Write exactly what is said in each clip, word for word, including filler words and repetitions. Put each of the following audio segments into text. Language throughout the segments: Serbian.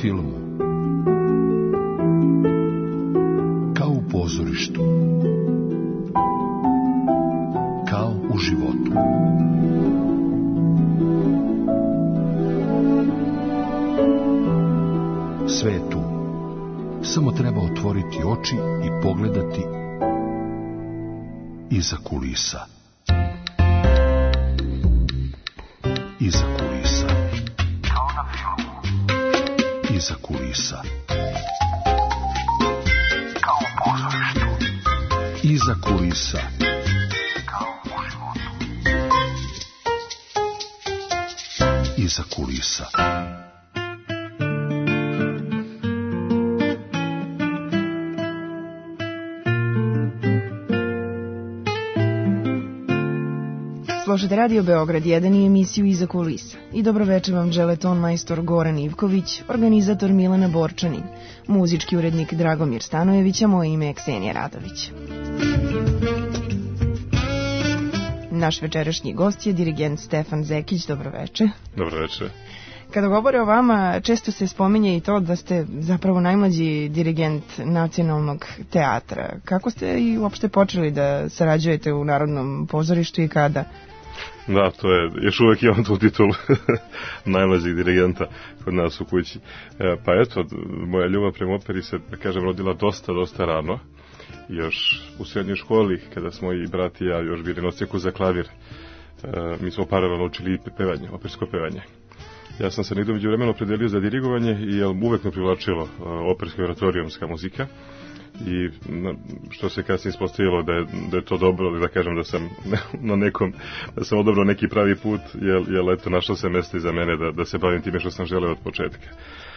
filmu, kao u pozorištu, kao u životu. Sve je tu. Samo treba otvoriti oči i pogledati iza kulisa. Iza kulisa. Kao na filmu. Iza kulisa. Kao u pozorištu. Iza kulisa. Kao u životu. Iza kulisa. Slušate Radio Beograd jedan i emisiju Iza kulisa. I dobroveče vam žele ton majstor Goran Ivković, organizator Milana Borčanin, muzički urednik Dragomir Stanojević, a moje ime je Ksenija Radović. Naš večerašnji gost je dirigent Stefan Zekić. Dobroveče. Dobroveče. Kada govore o vama, često se spominje i to da ste zapravo najmlađi dirigent Nacionalnog teatra. Kako ste i uopšte počeli da sarađujete u Narodnom pozorištu i kada? Da, to je, još uvek imam tu titulu najmlađeg dirigenta kod nas u kući. E, pa eto, moja ljubav prema operi se, da kažem, rodila dosta, dosta rano. Još u srednjoj školi, kada smo i brat i ja još bili na odsjeku za klavir, e, mi smo paralelno učili pevanje, opersko pevanje. Ja sam se negdje među vremenu opredelio za dirigovanje i je uvek me privlačilo uh, operska i oratorijumska muzika i na, što se kasnije ispostavilo da je, da je to dobro, da kažem da sam na nekom, da sam odabrao neki pravi put, jer, jer eto našlo se mjesto iza mene da, da se bavim time što sam želeo od početka.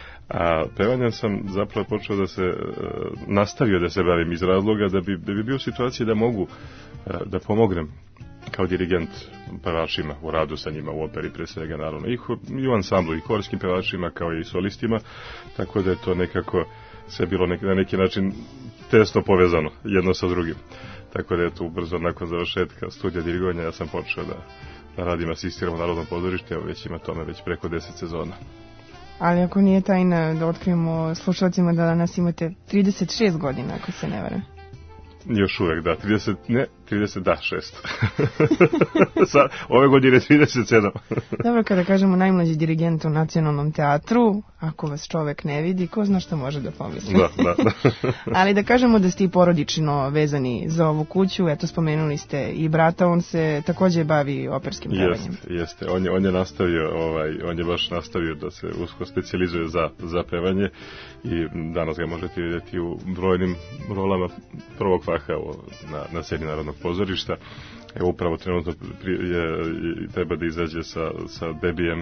A pevanjem sam zapravo počeo da se, uh, nastavio da se bavim iz razloga da bi, da bi bio u situaciji da mogu uh, da pomognem kao dirigent pevačima u radu sa njima u operi, pre svega naravno i, i u ansamblu i korskim pevačima kao i solistima, tako da je to nekako sve bilo nek, na neki način tesno povezano jedno sa drugim, tako da je to ubrzo nakon završetka studija dirigovanja ja sam počeo da, da radim, asistiram u Narodnom pozorištu, evo već ima tome već preko deset sezona. Ali ako nije tajna da otkrijemo slušalcima da danas imate trideset šest godina, ako se ne varam. Još uvek, da, trideset, ne, trideset, da, šest. Sa, ove godine trideset sedam. Dobro, kada kažemo najmlađi dirigent u Nacionalnom teatru, ako vas čovek ne vidi, ko zna što može da pomisli. Da, da, da. Ali da kažemo da ste i porodično vezani za ovu kuću, eto spomenuli ste i brata, on se takođe bavi operskim pevanjem. Jeste, jeste, on je, on je nastavio, ovaj, on je baš nastavio da se usko specijalizuje za, za pevanje i danas ga možete vidjeti u brojnim rolama prvog faha na, na sceni Narodnog pozorišta. Evo upravo trenutno je, je, treba da izađe sa, sa debijem uh,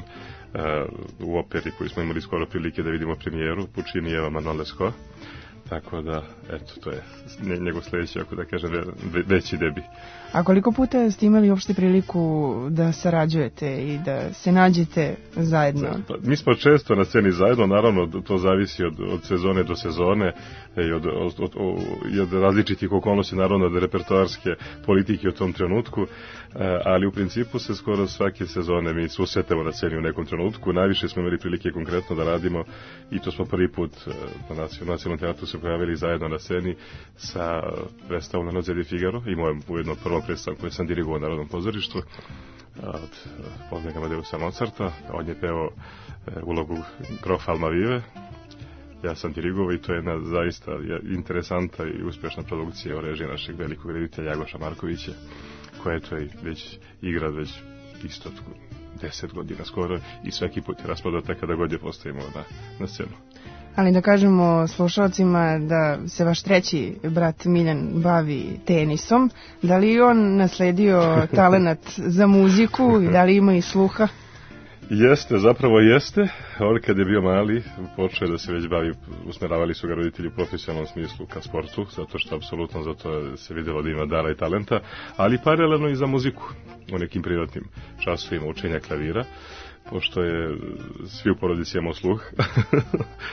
u operi koju smo imali skoro prilike da vidimo premijeru, Puccini i Eva Manuel Lescaut. Tako da, eto, to je njegov sljedeći, ako da kažem, veći debi. A koliko puta ste imali uopšte priliku da sarađujete i da se nađete zajedno? Pa, mi smo često na sceni zajedno, naravno to zavisi od, od sezone do sezone i od, od, od, od različitih okolnosti, naravno od repertoarske politike u tom trenutku, ali u principu se skoro svake sezone mi susretemo na sceni u nekom trenutku. Najviše smo imali prilike konkretno da radimo i to smo prvi put na Nacionalnom teatru se pojavili zajedno na sceni sa predstavom La Noce di Figaro i mojom ujedno prvom predstavom koju sam dirigovao u Narodnom pozorištu od Wolfganga Amadeusa Mozarta. On je pevao ulogu grofa Almavive, ja sam dirigovao i to je jedna zaista interesanta i uspješna produkcija u režiji našeg velikog reditelja Jagoša Markovića, koja je to i već igra već isto deset godina skoro i svaki put je raspadata kada god je postavimo na, na scenu. Ali da kažemo slušalcima da se vaš treći brat Miljan bavi tenisom, da li on nasledio talenat za muziku i da li ima i sluha? Jeste, zapravo jeste. On kad je bio mali počeo da se već bavi, usmeravali su ga roditelji u profesionalnom smislu ka sportu, zato što apsolutno zato se vidjelo da ima dara i talenta, ali paralelno i za muziku u nekim privatnim časovima učenja klavira, pošto je svi u porodici imamo sluh.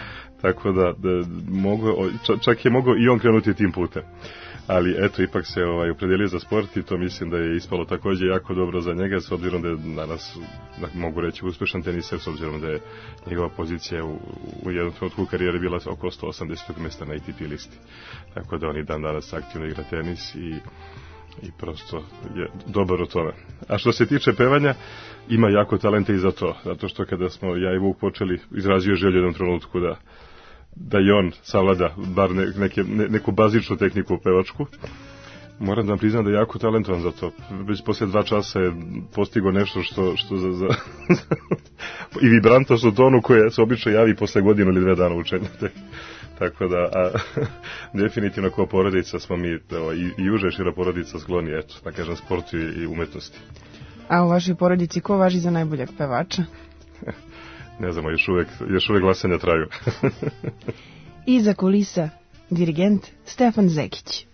tako da, da mogo, čak je mogao i on krenuti tim putem. Ali eto, ipak se ovaj, opredelio za sport i to mislim da je ispalo takođe jako dobro za njega, s obzirom da je danas, da mogu reći, uspešan teniser, s obzirom da je njegova pozicija u, u jednom trenutku karijere bila oko sto osamdeset mesta na A T P listi. Tako da on i dan danas aktivno igra tenis i, i prosto je dobar u tome. A što se tiče pevanja, ima jako talenta i za to, zato što kada smo ja i Vuk počeli, izrazio želju u jednom trenutku da da i on savlada bar ne, neke, ne, neku bazičnu tehniku pevačku. Moram da vam priznam da je jako talentovan za to. Već poslije dva časa je postigo nešto što, što za, za i vibrantosnu tonu koja se obično javi posle godinu ili dve dana učenja. Tako da, a, definitivno kao porodica smo mi, o, i, i uža i šira porodica skloni, eto, da kažem, sportu i, i umetnosti. A u vašoj porodici ko važi za najboljeg pevača? Ne znamo, još uvek, još uvek glasanja traju. Iza kulisa, dirigent Stefan Zekić.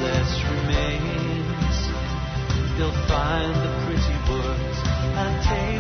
They'll find the pretty words and take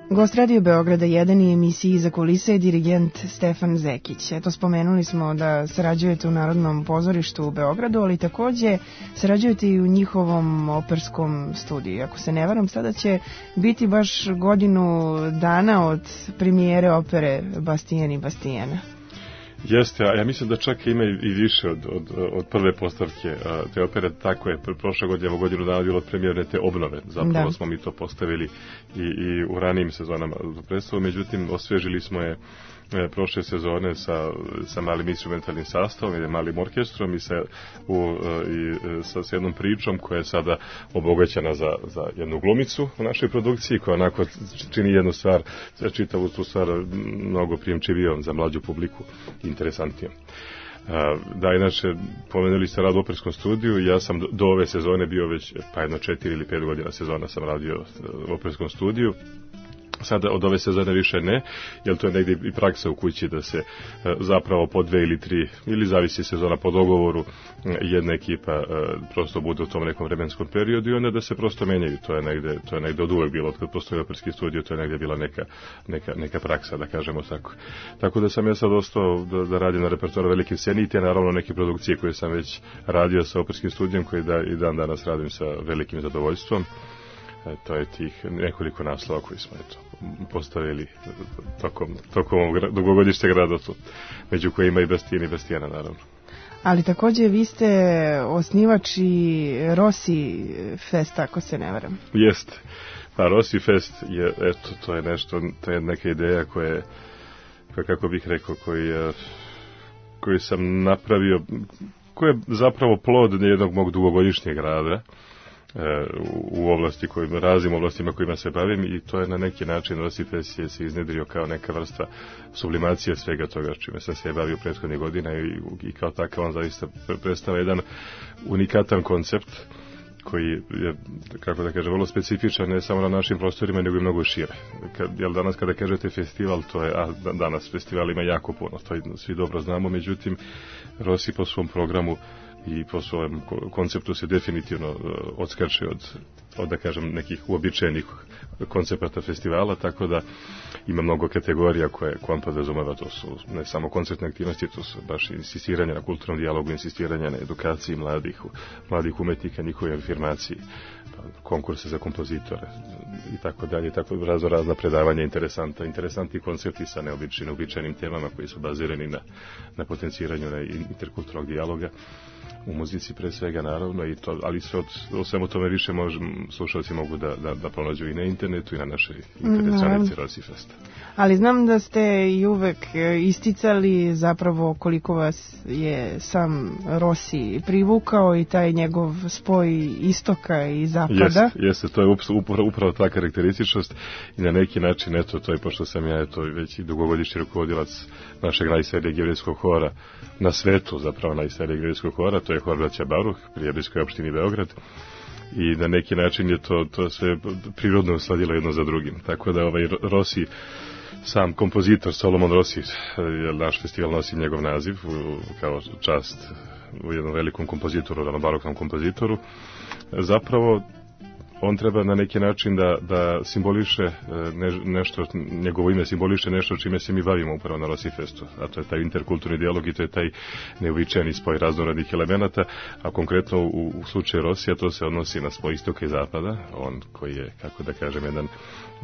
Gost Radio Beograda jedan i emisiji Iza kulisa je dirigent Stefan Zekić. Eto, spomenuli smo da sarađujete u Narodnom pozorištu u Beogradu, ali takođe sarađujete i u njihovom operskom studiju. Ako se ne varam, sada će biti baš godinu dana od premijere opere Bastijen i Bastijena. Jeste, a ja mislim da čak ima i više od, od, od prve postavke te opere. Tako je, prošle godine, ovo godinu dana bilo od premijerne te obnove. Zapravo da. Smo mi to postavili i, i u ranijim sezonama predstavu, međutim osvežili smo je prošle sezone sa, sa malim instrumentalnim sastavom ili malim orkestrom i sa, u, i sa, sa jednom pričom koja je sada obogaćena za, za jednu glumicu u našoj produkciji, koja onako čini jednu stvar, čitavu tu stvar mnogo prijemčivijom za mlađu publiku, interesantnijom. Da, inače, pomenuli ste rad u operskom studiju, ja sam do, do ove sezone bio već, pa jedno četiri ili pet godina sezona sam radio u operskom studiju. Sada od ove sezone više ne, jer to je negdje i praksa u kući da se e, zapravo po dve ili tri, ili zavisi sezona po dogovoru, jedna ekipa e, prosto bude u tom nekom vremenskom periodu i onda da se prosto menjaju. To je negdje, to je negdje od uvek bilo, od kad postoji operski studio, to je negdje bila neka, neka, neka praksa, da kažemo tako. Tako da sam ja sad ostao da, da radim na repertoaru velike scene i te naravno neke produkcije koje sam već radio sa operskim studijom, koje da, i dan danas radim sa velikim zadovoljstvom. To je tih nekoliko naslova koji smo eto, postavili tokom, tokom dugogodišnjeg rada tu, među kojima i Bastijen i Bastijena, naravno. Ali takođe vi ste osnivač i Rossi Fest, ako se ne varam. Jeste. Pa Rossi Fest je, eto, to je nešto, to je neka ideja koja je, kako bih rekao, koji, koji sam napravio, koja je zapravo plod jednog mog dugogodišnjeg rada u oblasti kojim, raznim oblastima kojima se bavim, i to je na neki način Rossi Fest je se iznedrio kao neka vrsta sublimacije svega toga čime sam se bavio prethodnih godina i, i kao takav on zaista predstavlja jedan unikatan koncept koji je, kako da kažem, vrlo specifičan ne samo na našim prostorima, nego i mnogo šire. Kad, jel danas kada kažete festival, to je, a danas festival ima jako puno, to svi dobro znamo, međutim Rossi po svom programu i po svojem konceptu se definitivno odskače od, od, da kažem, nekih uobičajenih koncepata festivala, tako da ima mnogo kategorija koje on podrazumeva. To su ne samo koncertne aktivnosti, to su baš insistiranje na kulturnom dijalogu, insistiranje na edukaciji mladih, mladih umetnika, njihove afirmaciji, konkurse za kompozitore i tako dalje, tako razno razna predavanja interesanta, interesantni koncepti sa neobičajnim, neobičajnim temama koji su bazirani na, na potenciranju na interkulturnog dijaloga u muzici pre svega, naravno, i to, ali sve od, o svemu tome više možem, slušalci mogu da, da, da pronađu i na internetu i na našoj internet stranici Rossi Festa. Ali znam da ste i uvek isticali zapravo koliko vas je sam Rossi privukao i taj njegov spoj istoka i zapada. Jeste, jeste, to je upravo, upravo ta karakterističnost i na neki način, eto, to je pošto sam ja eto, već i dugogodišnji rukovodilac našeg najstarijeg jevrijskog hora na svetu, zapravo najstarijeg jevrijskog hora, to je hor Braća Baruh pri jevrijskoj opštini Beograd, i na neki način je to, to sve prirodno usladilo jedno za drugim. Tako da ovaj Rossi, sam kompozitor Solomon Rossi, naš festival nosi njegov naziv kao čast u jednom velikom kompozitoru, ranobaroknom kompozitoru, zapravo on treba na neki način da, da simboliše ne, nešto, njegovo ime simboliše nešto čime se mi bavimo upravo na Rossi Festu, a to je taj interkulturni dijalog i to je taj neuobičajeni spoj raznorodnih elemenata, a konkretno u, u slučaju Rossija to se odnosi na spoj istoka i zapada, on koji je, kako da kažem, jedan e,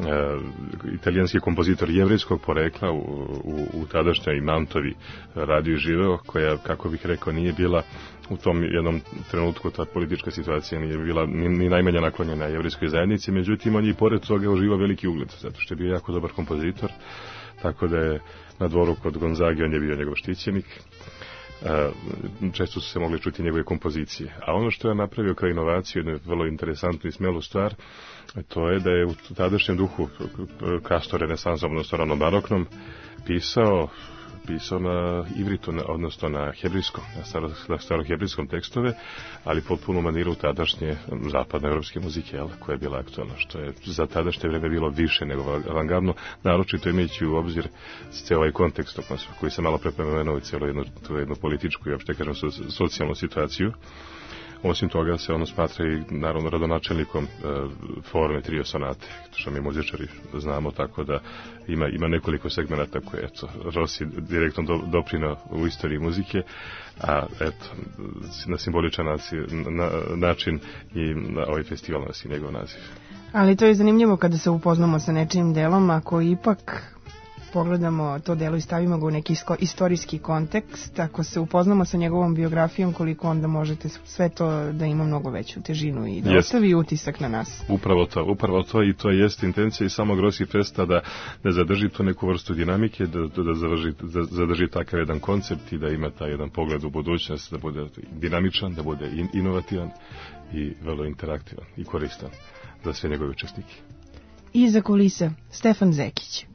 italijanski kompozitor jevrejskog porekla u, u, u tadašnjoj Mantovi radio i živeo, koja, kako bih rekao, nije bila u tom jednom trenutku, ta politička situacija nije bila ni, ni najmanje naklonjena jevrejskoj zajednici, međutim on je i pored toga uživao veliki ugled, zato što je bio jako dobar kompozitor, tako da je na dvoru kod Gonzage on je bio njegov štićenik. Često su se mogli čuti njegove kompozicije. A ono što je napravio kao inovaciju, jednu vrlo interesantnu i smelu stvar, to je da je u tadašnjem duhu kastor renesansom, odnosno ranobaroknom, pisao pisao na ivritu, odnosno na hebrijskom, na, staro, na starohebrijskom tekstove, ali potpuno maniru tadašnje zapadnoevropske muzike, jel, koja je bila aktualna, što je za tadašnje vreme bilo više nego avangardno, naročito imajući u obzir ceo ovaj kontekst koji se malo prepomenuo i cijelo jednu, jednu političku i opšte kažem socijalnu situaciju. Osim toga se ono smatra i naravno radonačelnikom e, forme trio sonate, što mi muzičari znamo, tako da ima, ima nekoliko segmenata koje, eto, Rossi direktno do, doprinao u istoriji muzike, a eto, na simboličan naci, na, način i na ovaj festival nosi njegov naziv. Ali to je zanimljivo kada se upoznamo sa nečijim delom, ako ipak pogledamo to delo i stavimo ga u neki istorijski kontekst, ako se upoznamo sa njegovom biografijom, koliko onda možete sve to da ima mnogo veću težinu i da jest. Ostavi utisak na nas. Upravo to, upravo to i to jeste intencija i samog Rossi Festa da, da zadrži tu neku vrstu dinamike, da, da, zadrži, da zadrži takav jedan koncept i da ima taj jedan pogled u budućnost, da bude dinamičan, da bude in, inovativan i vrlo interaktivan i koristan za sve njegove učesnike. Iza kulisa, Stefan Zekić.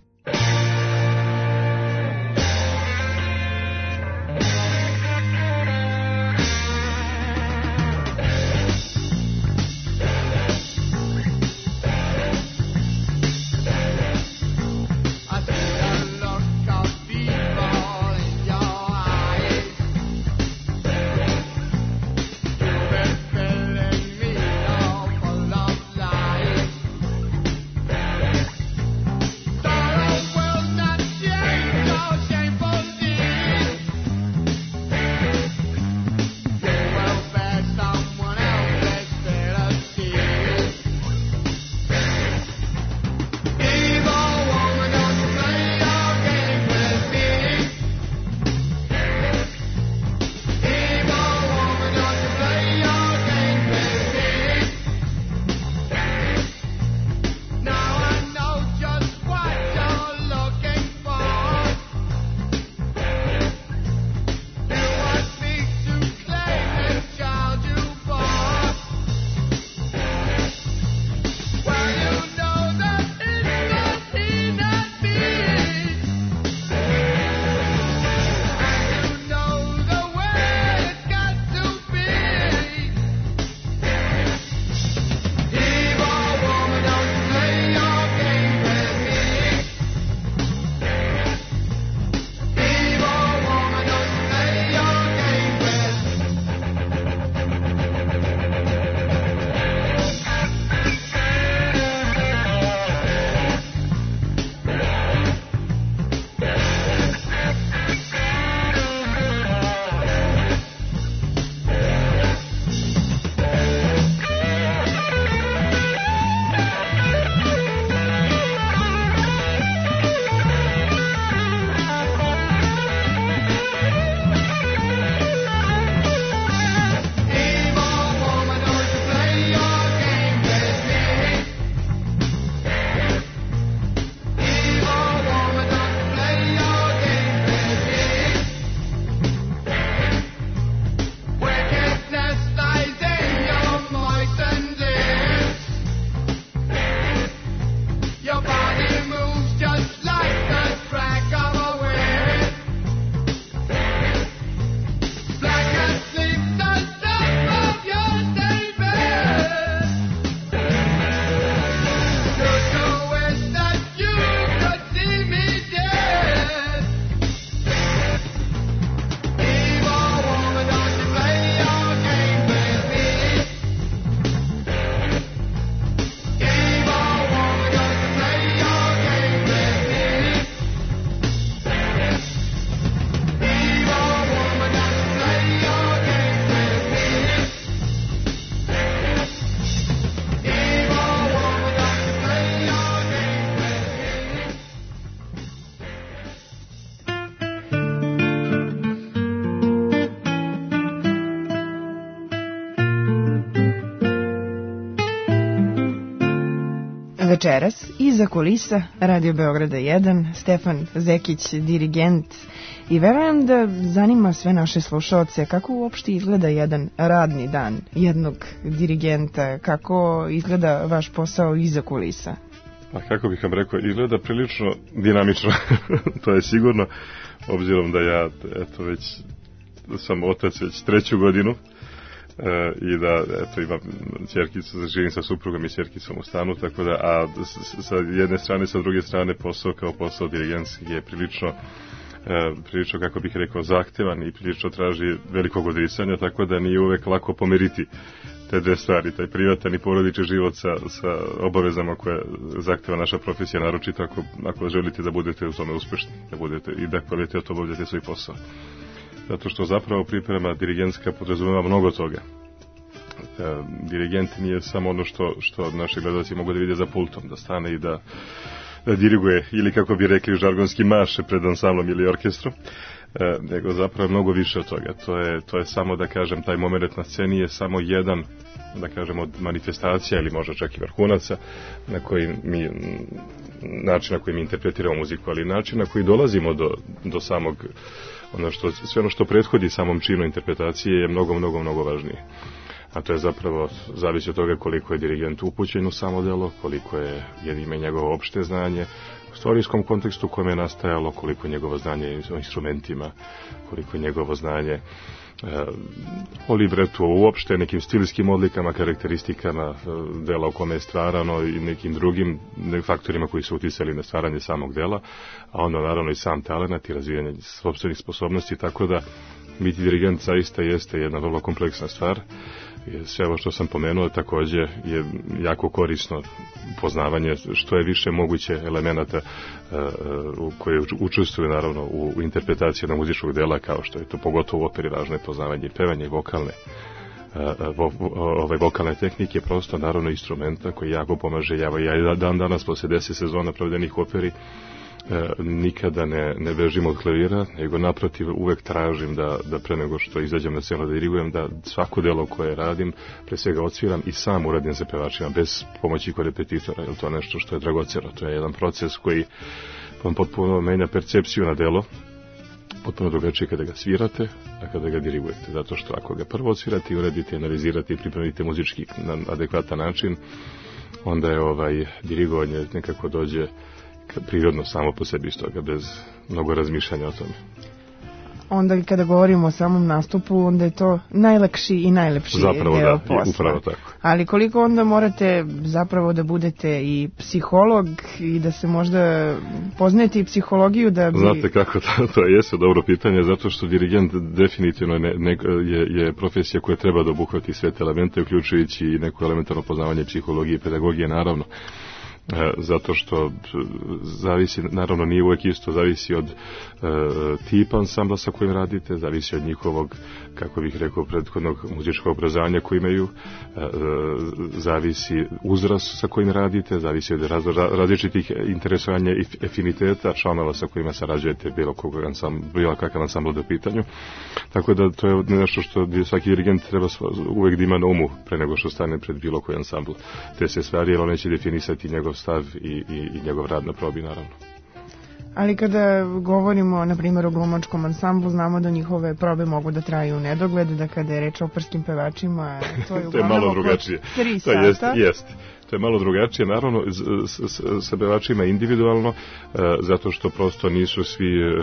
Večeras, iza kulisa, Radio Beograda jedan, Stefan Zekić, dirigent, i verujem da zanima sve naše slušaoce kako uopšte izgleda jedan radni dan jednog dirigenta, kako izgleda vaš posao iza kulisa. Pa kako bih vam rekao, izgleda prilično dinamično, to je sigurno, obzirom da ja eto već sam otac već treću godinu, E, i da eto imam ćerkicu, živim sa suprugom i ćerkicom u stanu, tako da, a s, sa jedne strane, sa druge strane posao kao posao dirigentski je prilično e, prilično, kako bih rekao, zahtevan i prilično traži velikog odricanja, tako da nije uvek lako pomeriti te dve stvari, taj privatan i porodični život sa, sa obavezama koje zahteva naša profesija, naročito ako, ako želite da budete u tome uspešni, da budete i da kvalitetno obavljate svoj posao. Zato što zapravo priprema dirigentska podrazumeva mnogo toga. E, dirigent nije samo ono što, što naši gledalci mogu da vide za pultom, da stane i da, da diriguje, ili kako bi rekli žargonski, maše pred ansamblom ili orkestrom, e, nego zapravo mnogo više od toga. To je, to je samo, da kažem, taj moment na sceni je samo jedan, da kažem, od manifestacija ili možda čak i vrhunaca na koji mi, način na koji mi interpretiramo muziku, ali način na koji dolazimo do, do samog, ono što, sve ono što prethodi samom činu interpretacije je mnogo, mnogo, mnogo važnije. A to je zapravo, zavisi od toga koliko je dirigent upućen u samo delo, koliko je, je ime njegovo opšte znanje, u istorijskom kontekstu u kojem je nastajalo, koliko je njegovo znanje o instrumentima, koliko je njegovo znanje e, o libretu, uopšte nekim stilskim odlikama, karakteristikama e, dela u kome je stvarano i nekim drugim faktorima koji su uticali na stvaranje samog dela, a onda naravno i sam talent i razvijanje sopstvenih sposobnosti, tako da biti dirigent zaista jeste jedna vrlo kompleksna stvar. Sve ovo što sam pomenuo takođe je jako korisno poznavanje što je više moguće elemenata uh, u koje učestvuju naravno u, u interpretaciji jednog muzičkog dela, kao što je to pogotovo u operi važno je poznavanje i pevanje i vokalne uh, vo, ove vokalne tehnike, prosto naravno instrumenta koji jako pomaže. Ja, ja dan danas posle deset sezona provedenih u operi E, nikada ne, ne bežim od klavira, nego naprotiv uvek tražim da, da pre nego što izađem na scenu da dirigujem, da svako delo koje radim pre svega odsviram i sam uradim sa pevačima bez pomoći korepetitora, jer to je nešto što je dragoceno. To je jedan proces koji vam potpuno menja percepciju na delo, potpuno drugačije kada ga svirate, a kada ga dirigujete, zato što ako ga prvo odsvirate i uradite, analizirate i pripremite muzički na adekvatan način, onda je ovaj dirigovanje nekako dođe prirodno samo po sebi iz toga, bez mnogo razmišljanja o tome. Onda kada govorimo o samom nastupu, onda je to najlakši i najlepši zapravo, deo da, posla. Upravo tako. Ali koliko onda morate zapravo da budete i psiholog i da se možda poznajete i psihologiju da bi... Znate kako, to, to jeste dobro pitanje, zato što dirigent definitivno ne, ne, je, je profesija koja treba da obuhvati sve te elemente, uključujući i neko elementarno poznavanje psihologije i pedagogije, naravno. Zato što zavisi, naravno nije uvek isto, zavisi od e, tipa ansambla sa kojim radite, zavisi od njihovog, kako bih rekao, prethodnog muzičkog obrazovanja koje imaju, e, zavisi uzrast sa kojim radite, zavisi od raz, različitih interesovanja i afiniteta članova sa kojima sarađujete, bilo, ansambl, bilo kakav ansambl do pitanju. Tako da to je nešto što svaki dirigent treba uvek da ima na umu pre nego što stane pred bilo koji ansambl. Te se stvari, jer on neće definisati njegov stav i, i, i njegov rad na probi, naravno. Ali kada govorimo, na primjer, o glumačkom ansamblu, znamo da njihove probe mogu da traju u nedogled, da kada je reč o operskim pevačima, to je, to je malo drugačije. Tri sata. Jest, jest. To je malo drugačije, naravno, s, s, sa pevačima individualno, e, zato što prosto nisu svi, e,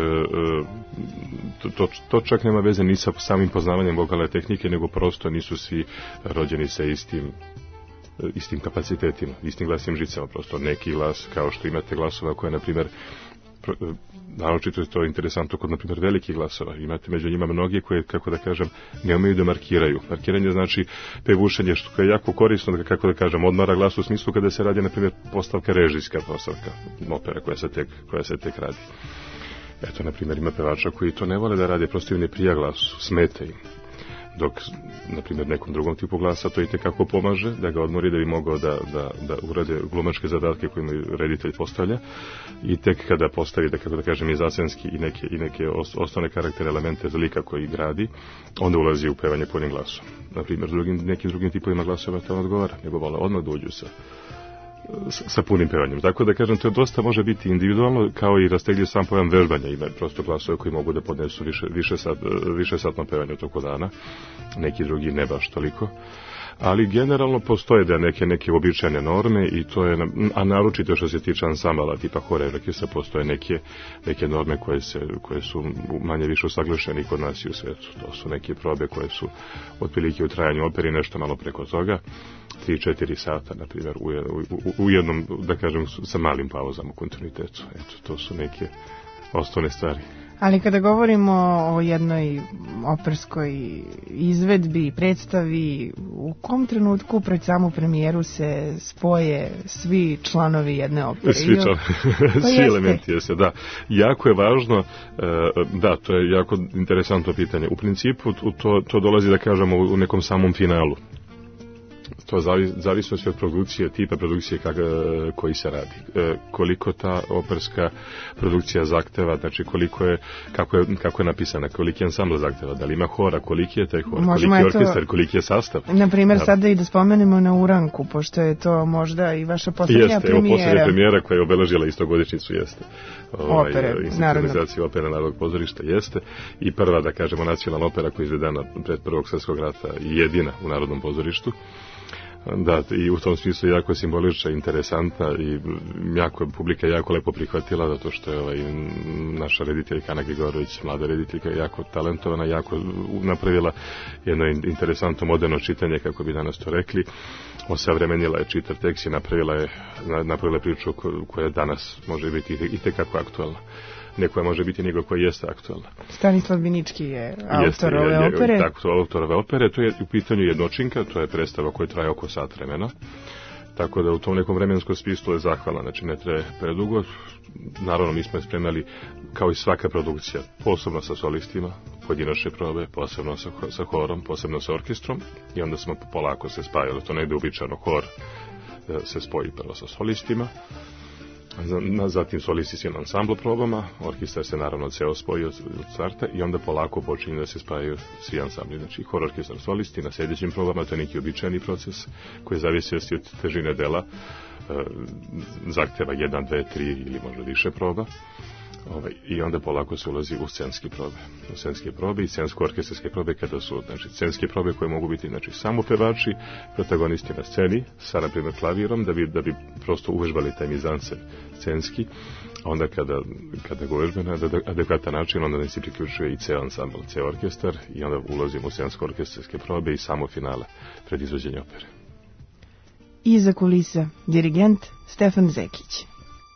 to, to, to čak nema veze ni sa samim poznavanjem vokalne tehnike, nego prosto nisu svi rođeni sa istim istim kapacitetima, istim glasnim žicama, prosto neki glas, kao što imate glasova koje, na primjer, naročito je to interesantno kod, na primjer, velikih glasova. Imate među njima mnogi koje, kako da kažem, ne umeju da markiraju. Markiranje znači pevušenje, što je jako korisno, kako da kažem, odmara glas u smislu kada se radi, na primjer, postavka, režijska postavka opera koja se tek, koja se tek radi. Eto, na primjer, ima pevača koji to ne vole da rade, prosto im ne prija glasu, smeta im. Dok, na primjer, nekom drugom tipu glasa to i tekako pomaže, da ga odmori, da bi mogao da, da, da urade glumačke zadatke koje mu reditelj postavlja, i tek kada postavi, da kako da kažem, izacenski i neke, i neke osnovne karaktere, elemente za lika koji gradi, onda ulazi u pevanje punim glasom. Na primjer, drugim, nekim drugim tipovima glasova to odgovara, nego vole odmah da uđu sa sa punim pevanjem. Tako da kažem, to dosta može biti individualno, kao i rastegljiv sam pojam vežbanja. Ima prosto glasove koji mogu da podnesu više, više, sat, više satno pevanje u toku dana, neki drugi ne baš toliko. Ali generalno postoje da neke neke običajne norme, i to je, a naročito što se tiče ansambala tipa hora i orkestra, postoje neke neke norme koje se koje su manje više usaglašene kod nas i u svetu. To su neke probe koje su otprilike u trajanju operi nešto malo preko toga, tri četiri sata, na primjer, u, u, u jednom, da kažem, sa malim pauzama u kontinuitetu. Eto, to su neke osnovne stvari. Ali kada govorimo o jednoj operskoj izvedbi, predstavi, u kom trenutku pred samu premijeru se spoje svi članovi jedne opere? Svi članovi, pa svi elementi jeste, da. Jako je važno, da, to je jako interesantno pitanje. U principu to, to dolazi, da kažemo, u nekom samom finalu. To zavisno sve od produkcije, tipa produkcije kak, koji se radi. E, koliko ta operska produkcija zahteva, znači koliko je, kako je, kako je napisana, koliki je ansambl zahteva, da li ima hora, koliki je taj hor, možemo koliki je orkestar, to, koliki je sastav. Na primjer, da. Sada i da spomenemo na Uranku, pošto je to možda i vaša posljednja jeste, premijera. Jeste, evo posljednja premijera koja je obeležila istogodišnjicu jeste. Ovaj, opere, institucionalizacija opere Narodnog pozorišta jeste i prva, da kažemo, nacionalna opera koja je izvedena pred Prvog svjetskog rata i jedina u Narodnom pozorištu. Da, i u tom smislu jako je simbolična, interesantna i jako, publika je jako lepo prihvatila, zato što je ovaj, naša rediteljka Ana Grigorović, mlada rediteljka, jako talentovana, jako napravila jedno interesantno moderno čitanje, kako bi danas to rekli. Osavremenila je čitav tekst i napravila je, napravila priču koja danas može biti i tekako aktualna. Neko može biti nego koja jeste aktualna. Stanislav Binički je autor jeste, ove je, opere. Tako, autor ove opere. To je u pitanju jednočinka, to je predstava koja traje oko sat vremena. Tako da u tom nekom vremenskom smislu je zahvalna, znači ne traje predugo. Naravno, mi smo je spremali kao i svaka produkcija, posebno sa solistima, pojedinačne probe, posebno sa, sa horom, posebno sa orkestrom i onda smo polako se spajali. To negde uobičajeno hor se spoji prvo sa solistima, zatim solisti su na ansambl probama, orkestar se naravno ceo spoji od starta i onda polako počinju da se spajaju svi ansambli. Znači, hor, orkestar, solisti na sljedećim probama, to je neki običajni proces koji zavisi od težine dela, zahteva jedan, dve, tri ili možda više proba. Ovaj, i onda polako se ulazi u scenske probe. U scenske probe i scensko-orkestarske probe kada su, znači, scenske probe koje mogu biti, znači, samo pevači, protagonisti na sceni, sa, na primjer, klavirom, da bi, da bi prosto uvežbali taj mizance scenski, a onda kada, kada ga uvežbe na adekvatan način, onda ne se priključuje i ceo ansambl, ceo orkestar i onda ulazimo u scensko-orkestarske probe i samo finale pred izvođenje opere. Iza kulisa, dirigent Stefan Zekić.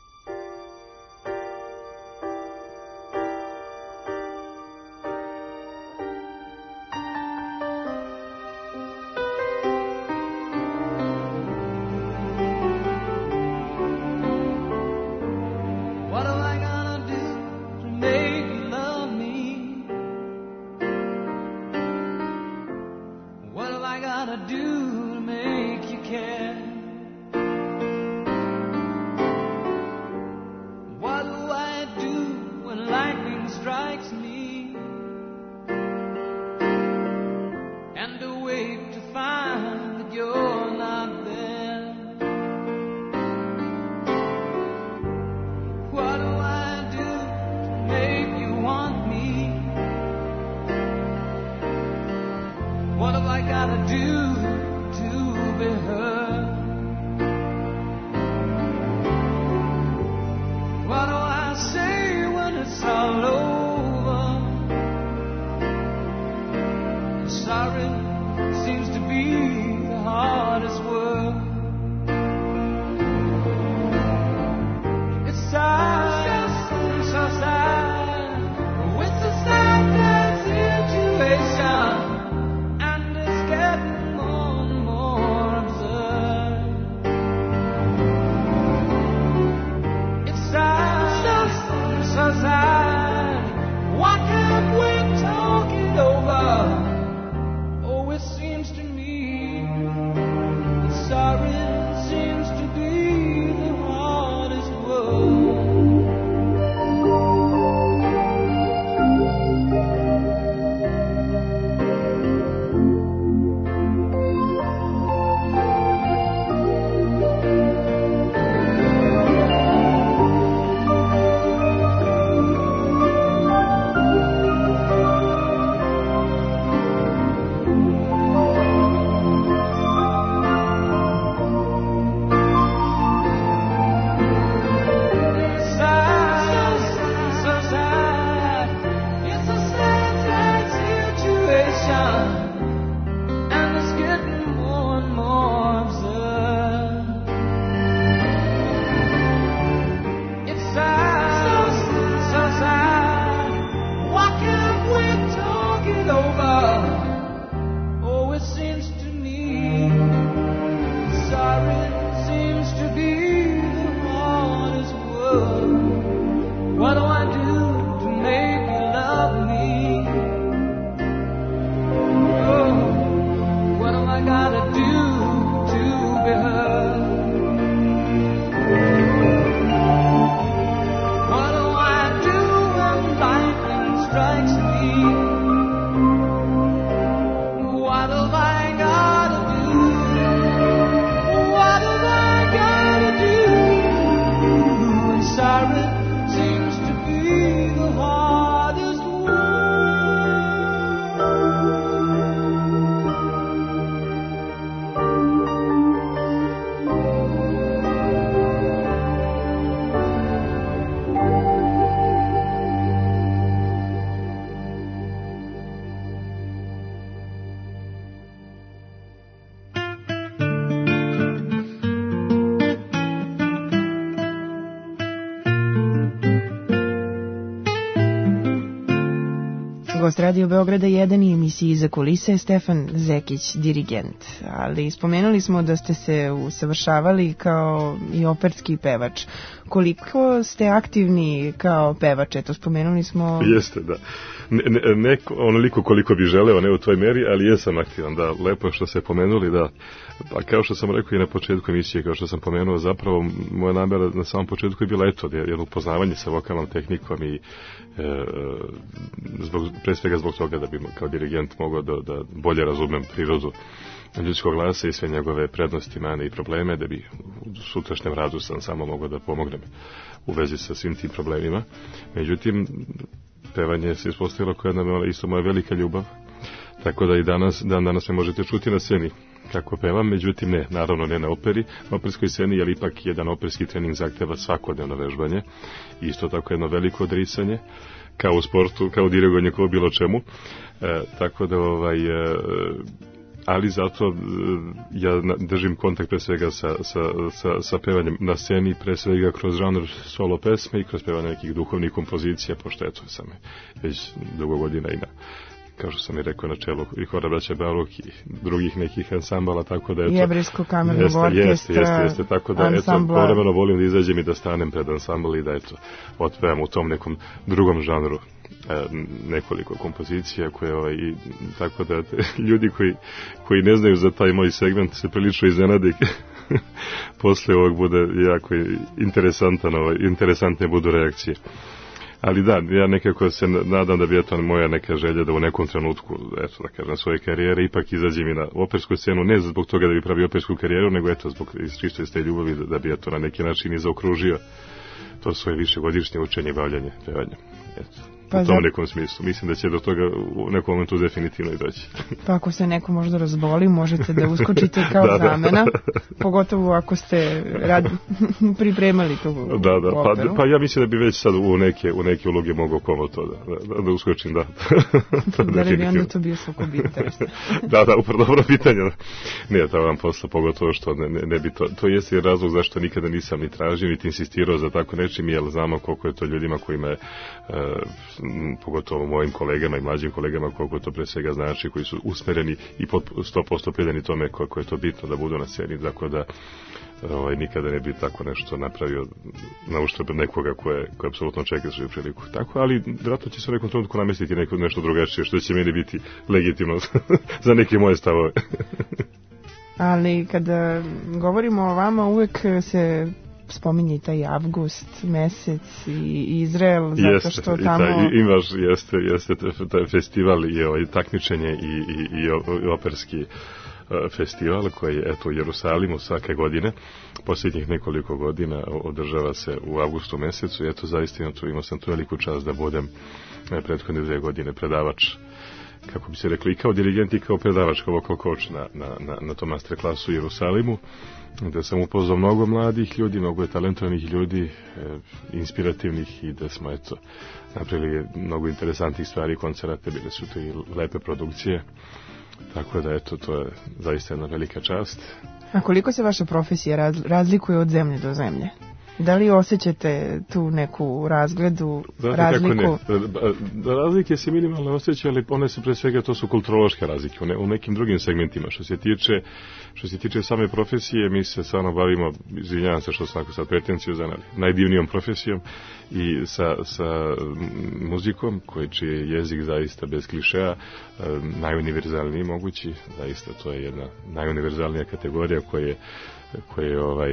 What have I got to do to be heard? What do I say when it's all over? Gost Radio Beograda jedan i emisiji Iza kulise je Stefan Zekić, dirigent. Ali spomenuli smo da ste se usavršavali kao i operski pevač. Koliko ste aktivni kao pevač? Eto, spomenuli smo... Jeste, da. Ne, ne, ne onoliko koliko bi želeo, ne u toj meri, ali jesam aktivan, da. Lepo je što ste pomenuli, da. Pa kao što sam rekao i na početku emisije, kao što sam pomenuo, zapravo moja namera na samom početku je bila eto, jedno upoznavanje sa vokalnom tehnikom i e, zbog, pre svega zbog toga da bi kao dirigent mogao da, da bolje razumem prirodu ljudskog glasa i sve njegove prednosti, mane i probleme, da bi u sutrašnjem radu sam samo mogao da pomognem u vezi sa svim tim problemima. Međutim, pevanje se ispostavilo kao jedna isto moja velika ljubav, tako da i danas, dan danas me možete čuti na sceni kako pevam, međutim ne, naravno ne na operi, na operskoj sceni, jer ipak jedan operski trening zahteva svakodnevno vežbanje, isto tako jedno veliko odricanje, kao u sportu, kao u dirigovanje, kao u bilo čemu, e, tako da ovaj... E, ali zato e, ja držim kontakt pre svega sa, sa, sa, sa pevanjem na sceni, pre svega kroz žanr solo pesme i kroz pevanje nekih duhovnih kompozicija, pošto eto sam već dugo godina i na, kao što sam i rekao, na čelu i hora Braća Baruk i drugih nekih ansambala, tako da eto... Jevrijskog kamernog jeste, orkestra, jeste, jeste, jeste, tako da ansambla. Eto, povremeno volim da izađem i da stanem pred ansambl i da eto, otpevam u tom nekom drugom žanru e, nekoliko kompozicija koje ovaj, i, tako da te, ljudi koji, koji ne znaju za taj moj segment se prilično iznenade posle ovog bude jako interesantan, ovaj, interesantne budu reakcije. Ali da, ja nekako se nadam da bi eto moja neka želja da u nekom trenutku, eto da kažem, svoje karijere ipak izađem i na opersku scenu, ne zbog toga da bi pravio opersku karijeru, nego eto zbog čisto iz te ljubavi da, da bi eto na neki način i zaokružio to svoje višegodišnje učenje i bavljanje pevanjem. Eto. Pa u tom nekom smislu. Mislim da će do toga u nekom momentu definitivno i doći. Pa ako se neko možda razboli, možete da uskočite kao da, zamena, da. Pogotovo ako ste rad, pripremali tu da, da. operu. Pa, pa ja mislim da bi već sad u neke, u neke uloge mogao komo to da, da, da uskočim, da. To da li bi onda to bio sukob interesa? Da, da, upravo dobro pitanje. Ne, to vam posla, pogotovo što ne, ne, ne bi to, to jeste razlog zašto nikada nisam ni tražio, niti insistirao za tako nečim, jer znamo koliko je to ljudima kojima je uh, pogotovo mojim kolegama i mlađim kolegama koliko to pre svega znači, koji su usmereni i sto posto predani tome koliko je to bitno da budu na sceni, tako da ovaj, nikada ne bi tako nešto napravio na uštrb nekoga koje, koje apsolutno čeka svoju priliku. Tako, ali vjerojatno će se u nekom trenutku namestiti neko, nešto drugačije, što će meni biti legitimno za neke moje stavove. Ali kada govorimo o vama, uvek se spominje taj avgust, mesec i Izrael, zato jeste, što tamo... Jeste, imaš, jeste, jeste taj festival i ovaj, takmičenje i, i, i operski festival koji je eto u Jerusalimu svake godine, posljednjih nekoliko godina održava se u avgustu mesecu i eto zaista tu imao sam tu veliku čast da budem prethodne dve godine predavač, kako bi se rekli, i kao dirigent i kao predavač, kao vocal coach na, na, na, na tom master klasu u Jerusalimu, da sam upoznao mnogo mladih ljudi, mnogo talentovanih ljudi, e, inspirativnih i da smo eto napravili mnogo interesantnih stvari, koncerate, bile su to i lepe produkcije, tako da eto to je zaista jedna velika čast. A koliko se vaša profesija raz, razlikuje od zemlje do zemlje? Da li osjećate tu neku razgledu, znate razliku? Kako ne? Razlike se minimalno osjeća, ali one se pre svega, to su kulturološke razlike. U, ne, u nekim drugim segmentima, što se tiče što se tiče same profesije, mi se stvarno bavimo, izvinjavam se što sam tako sad pretencijozan, najdivnijom profesijom i sa, sa muzikom, koji čiji je jezik zaista bez klišeja, najuniverzalniji mogući, zaista to je jedna najuniverzalnija kategorija koja je, koja je ovaj...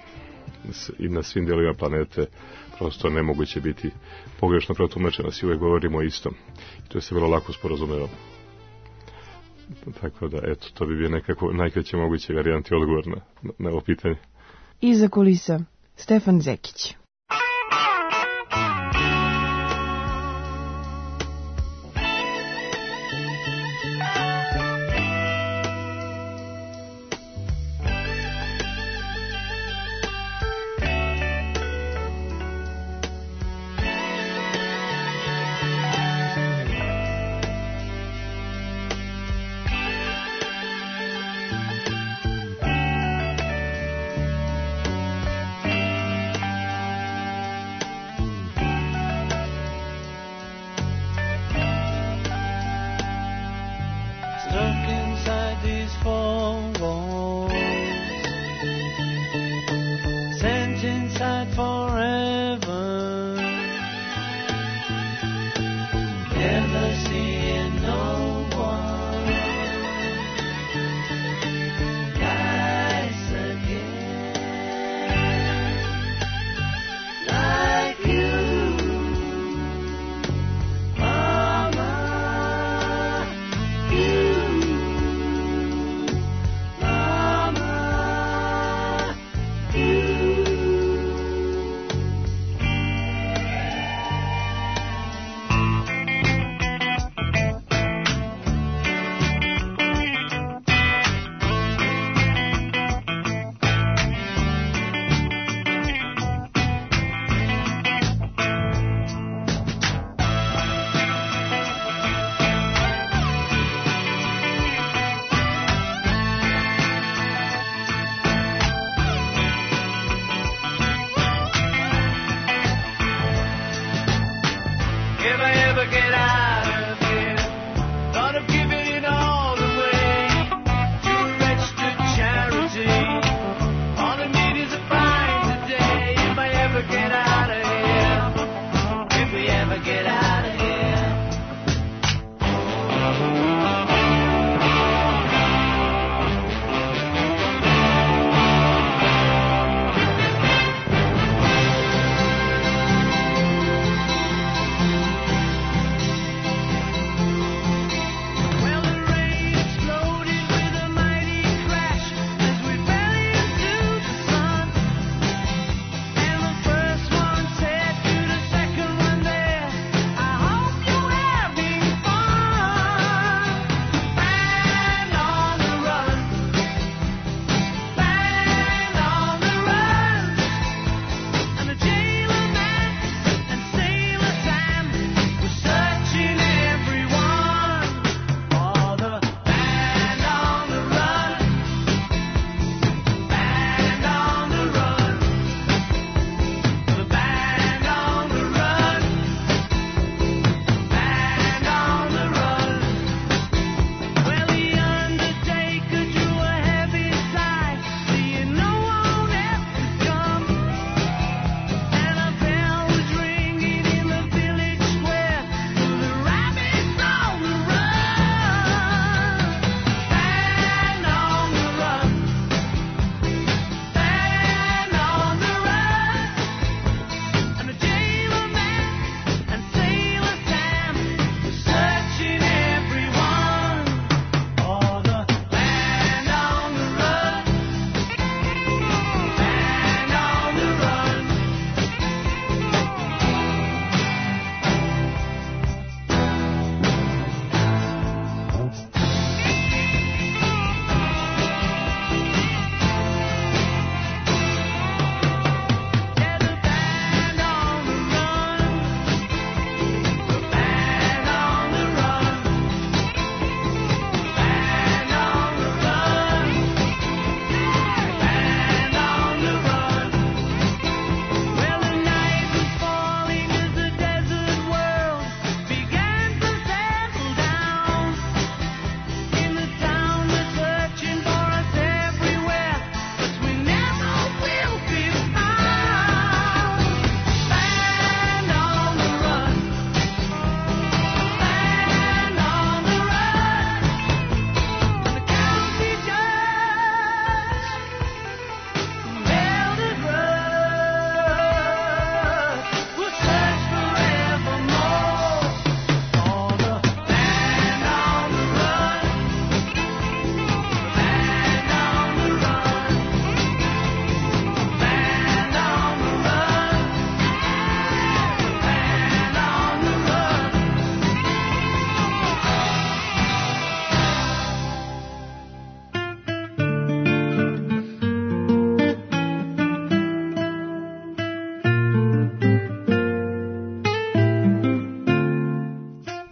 i na svim delovima planete prosto nemoguće biti pogrešno protumačeno, svi uvek govorimo o istom i to se vrlo lako sporazumeva, tako da eto to bi bio nekako najkraće moguće varijanti odgovor na, na ovo pitanje. Iza kulisa Stefan Zekić.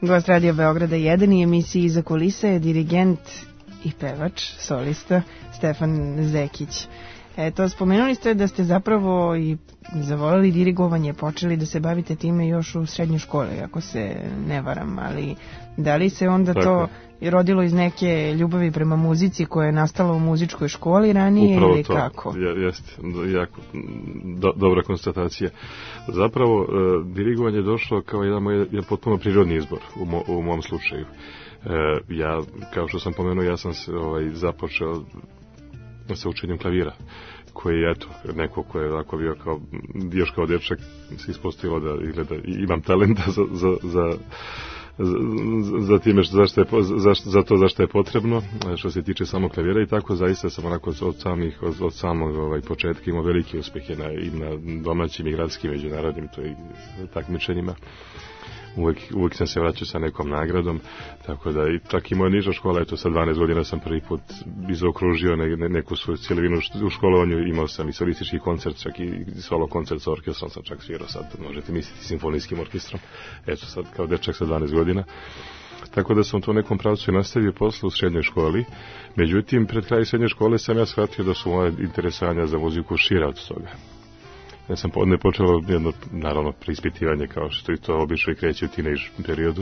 Gost Radio Beograda jedan i emisiji Iza kulise je dirigent i pevač, solista Stefan Zekić. Eto, spomenuli ste da ste zapravo i zavoleli dirigovanje, počeli da se bavite time još u srednjoj školi, ako se ne varam, ali da li se onda tako to rodilo iz neke ljubavi prema muzici koja je nastala u muzičkoj školi ranije? Upravo ili to. kako? Ja, jeste, jako do, dobra konstatacija. Zapravo, e, dirigovanje je došlo kao jedan moj jedan potpuno prirodni izbor u, mo, u mom slučaju. E, ja, kao što sam pomenuo, ja sam se ovaj, započeo sa učenjem klavira, koji je, eto, neko ko je ovako bio kao, još kao dječak se ispostavilo da izgleda, imam talenta za, za, za, za, za time što, zašto je, za, za to zašto je potrebno, što se tiče samog klavira i tako, zaista sam onako od samih, od, od samog ovaj, početka imao velike uspjehe na, i na domaćim i gradskim međunarodnim to i takmičenjima. Uvijek, uvijek sam se vraćao sa nekom nagradom, tako da i čak i moja niža škola, eto sa dvanaest godina sam prvi put izokružio ne, ne, neku svoju cjelovinu u školovanju, imao sam i solistički koncert, čak i solo koncert sa orkestrom sam čak svirao, sad možete misliti simfonijskim orkestrom, eto sad kao dečak sa dvanaest godina. Tako da sam to u nekom pravcu i nastavio posle u srednjoj školi, međutim pred kraj srednje škole sam ja shvatio da su moje interesovanja za muziku šira od toga. Ja sam ne počelo jedno, naravno, preispitivanje kao što i to obično i kreće u tinejdž periodu.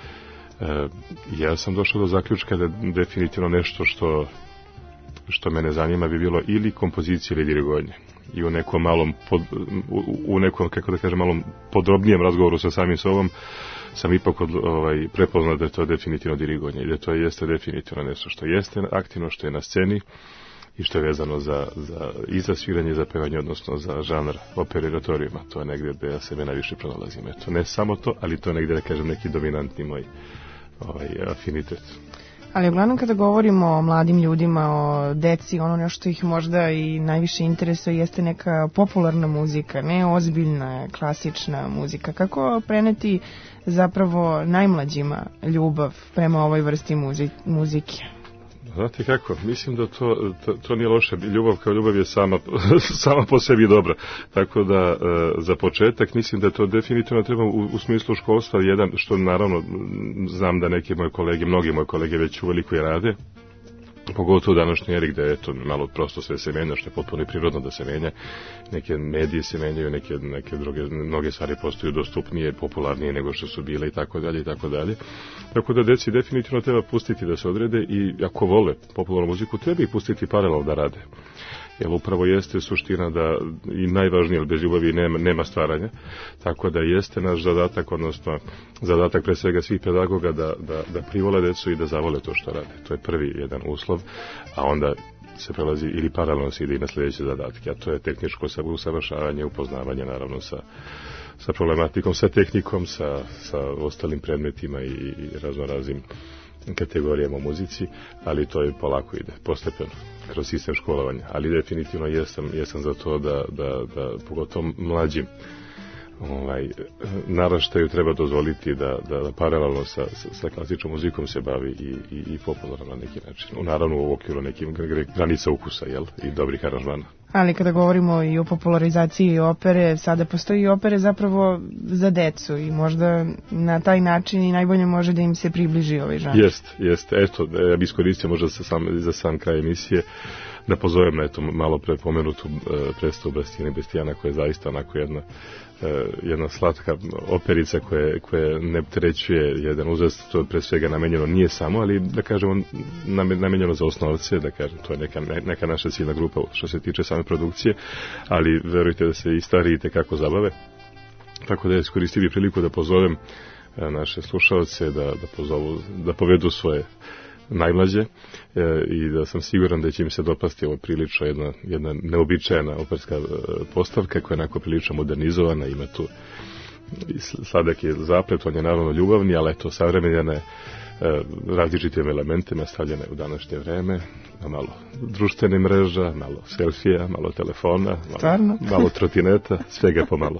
E, ja sam došao do zaključka da definitivno nešto što, što mene zanima bi bilo ili kompozicija ili dirigovanje. I u nekom malom, pod, u, u nekom, kako da kažem, malom podrobnijem razgovoru sa samim sobom sam ipak od, ovaj, prepoznao da je to definitivno dirigovanje i da to jeste definitivno nešto što jeste aktivno, što je na sceni i što je vezano za, za, i za sviranje i za pevanje, odnosno za žanr opere i oratorijuma. To je negdje gdje ja sebe najviše pronalazim. Eto, ne samo to, ali to je negdje, da kažem, neki dominantni moj ovaj, afinitet. Ali uglavnom kada govorimo o mladim ljudima, o deci, ono nešto ih možda i najviše interesuje jeste neka popularna muzika, ne ozbiljna, klasična muzika. Kako preneti zapravo najmlađima ljubav prema ovoj vrsti muzi- muzike? Znate kako, mislim da to, to, to nije loše, ljubav kao ljubav je sama, sama po sebi dobra, tako da e, za početak mislim da to definitivno treba u, u smislu školstva jedan, što naravno znam da neke moje kolege, mnogi moje kolege već uveliko je rade, pogotovo u današnjoj eri gde je to malo prosto sve se menja, što je potpuno i prirodno da se menja, neke medije se menjaju, neke, neke druge, mnoge stvari postaju dostupnije, popularnije nego što su bile i tako dalje i tako dalje. Tako da deci definitivno treba pustiti da se odrede i ako vole popularnu muziku treba ih pustiti paralelno da rade. Jer upravo jeste suština da i najvažnije, jer bez ljubavi nema, nema stvaranja, tako da jeste naš zadatak, odnosno zadatak pre svega svih pedagoga da, da, da privole decu i da zavole to što rade. To je prvi jedan uslov, a onda se prelazi ili paralelno se ide i na sljedeće zadatke, a to je tehničko usavršavanje, upoznavanje naravno sa, sa problematikom, sa tehnikom, sa, sa ostalim predmetima i, i raznoraznim kategorijama u muzici, ali to je polako ide, postepeno, kroz sistem školovanja. Ali definitivno jesam, jesam za to da, da, da pogotovo mlađim ovaj, naraštaju treba dozvoliti da, da, da paralelno sa, sa, sa klasičnom muzikom se bavi i, i, i popularno na neki način. Naravno u okviru nekim granica ukusa, jel? I dobrih aranžmana. Ali kada govorimo i o popularizaciji opere, sada postoji i opere zapravo za decu i možda na taj način i najbolje može da im se približi ovaj žanr. Jest, jest. Eto, ja bih iskoristio možda za sam, za sam kraj emisije da pozovem na eto malo pre pomenutu uh, predstavu Bastijana i Bestijana, koja je zaista onako jedna uh, jedna slatka operica koja, koja ne trećuje jedan uzrast, to je pre svega namenjeno, nije samo, ali da kažemo namenjeno za osnovce, da kažem, to je neka, neka naša ciljna grupa što se tiče same produkcije, ali verujte da se i stariji tekako zabave. Tako da iskoristili priliku da pozovem uh, naše slušalce da, da pozovu, da povedu svoje najmlađe e, i da sam siguran da će im se dopasti ovo prilično jedna, jedna neobičajena operska e, postavka koja je onako prilično modernizovana, ima tu sladak je zaplet, on je naravno ljubavni, ali eto savremenjena je e, različitim elementima stavljene u današnje vreme, malo društvene mreža, malo selfija, malo telefona, malo, malo trotineta, svega pomalo.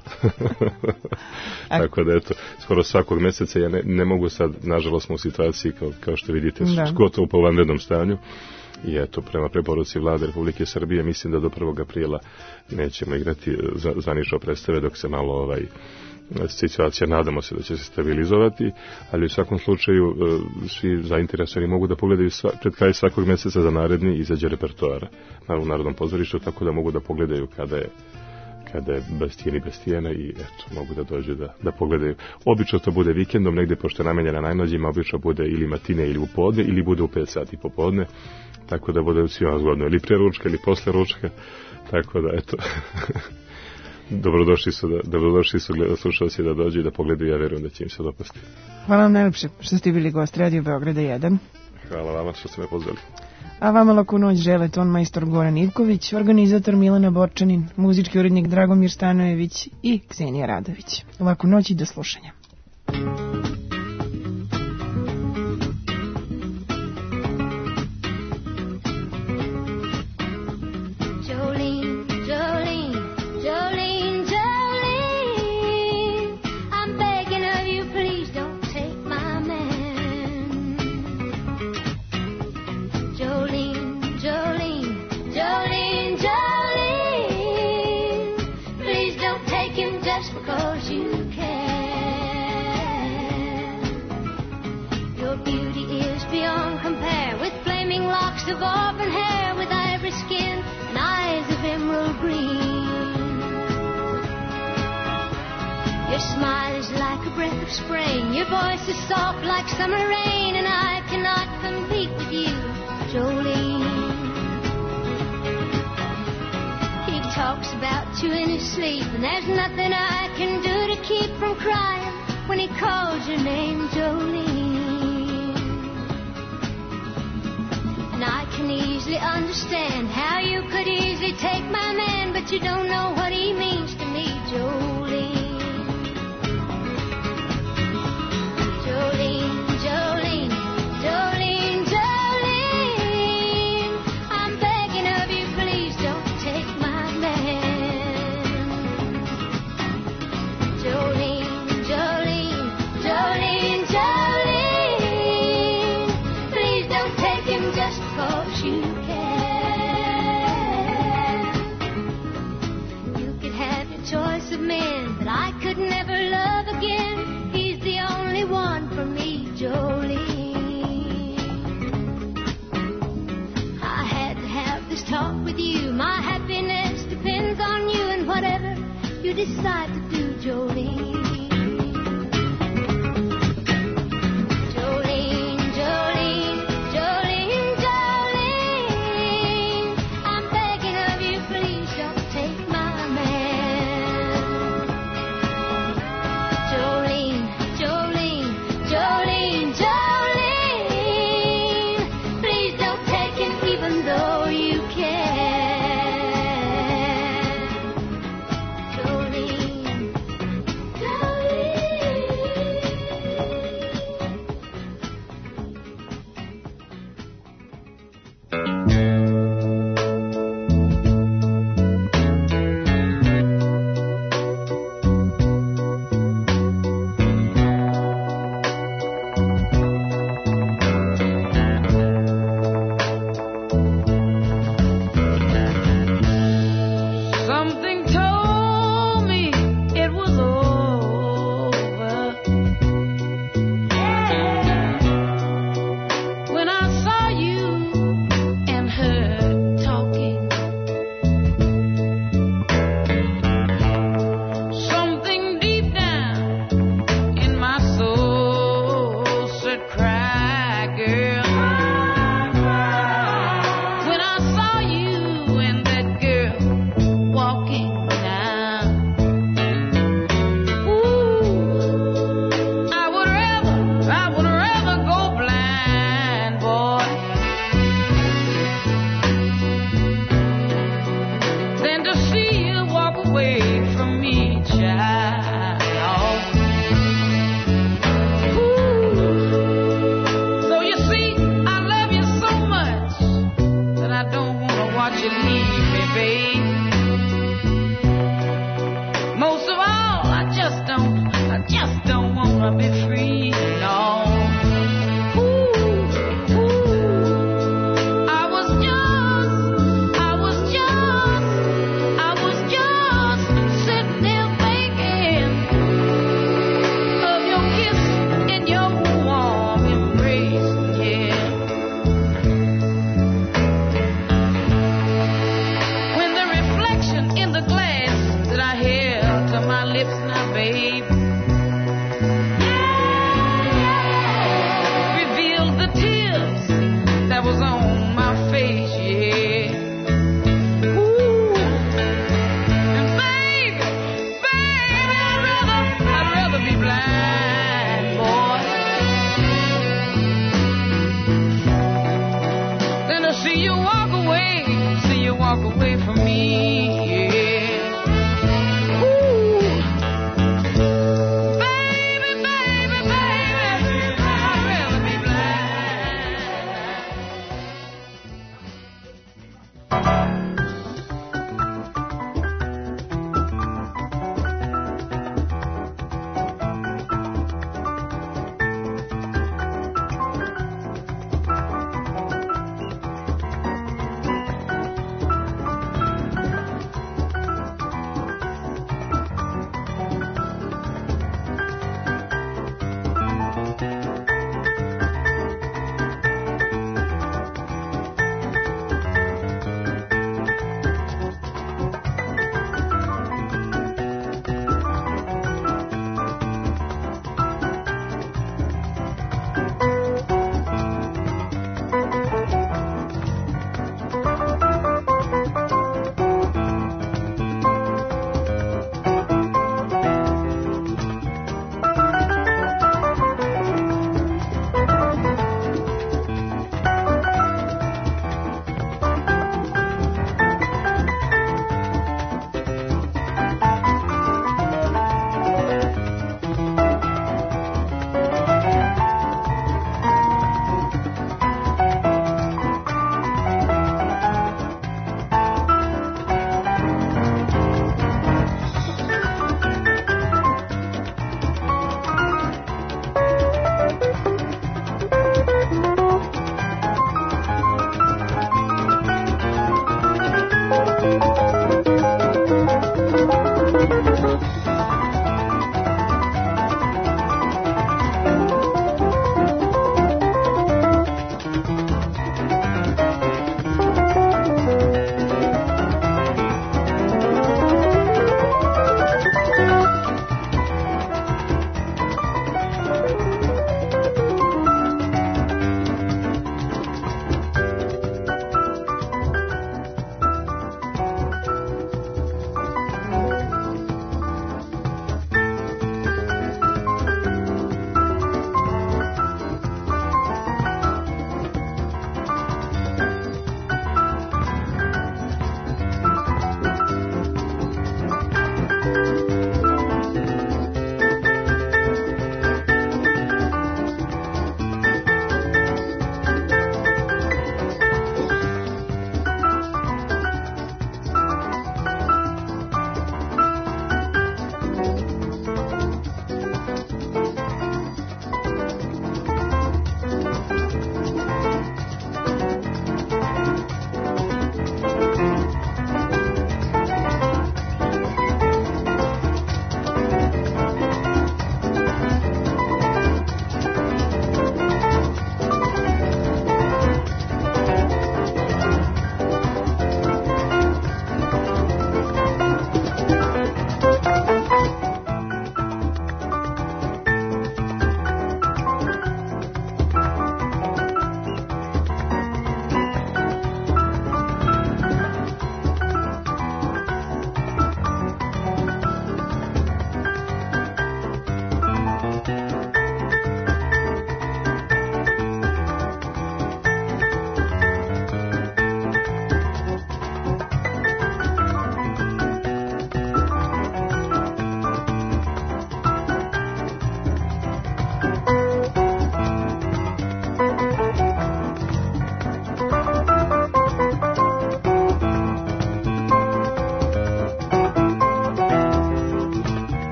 Tako da eto, skoro svakog mjeseca ja ne, ne mogu sad, nažalost smo u situaciji kao, kao što vidite, da. Gotovo po vanrednom stanju. I eto, prema preporuci Vlade Republike Srbije, mislim da do prvog aprila nećemo igrati zvanično predstave dok se malo ovaj situacija, nadamo se da će se stabilizovati, ali u svakom slučaju svi zainteresovani mogu da pogledaju sva, pred kraj svakog meseca za naredni izađe repertoara u Narodnom pozorištu, tako da mogu da pogledaju kada je kada je Bastijen i Bastijena i eto, mogu da dođu da, da pogledaju. Obično to bude vikendom, negde pošto je namenjena najmlađima, obično bude ili matine ili u podne, ili bude u pet sati popodne, tako da bude svima zgodno, ili pre ručka ili posle ručka, tako da eto... Dobrodošli su, da, dobrodošli su gleda, slušalci da dođu i da pogledaju, ja verujem da će im se dopasti. Hvala vam najlepše što ste bili gost Radio Beograda jedan. Hvala vama što ste me pozvali. A vama laku noć žele ton majstor Goran Ivković, organizator Milena Borčanin, muzički urednik Dragomir Stanojević i Ksenija Radović. Laku noć i do slušanja. Of auburn hair with ivory skin and eyes of emerald green. Your smile is like a breath of spring. Your voice is soft like summer rain, and I cannot compete with you, Jolene. He talks about you in his sleep, and there's nothing I can do to keep from crying when he calls your name, Jolene. And I can easily understand how you could easily take my man, but you don't know what he means to me, Jolene. Jolene, Jolene, Jolene, Jolene, I'm begging of you, please don't take my man. Jolene, Jolene, Jolene, Jolene, please don't take him just cause you can. You could have your choice of men, but I could never love again. He's the only one for me, Jolene. I had to have this talk with you. My happiness depends on you, and whatever you decide to do, Jolene. walk away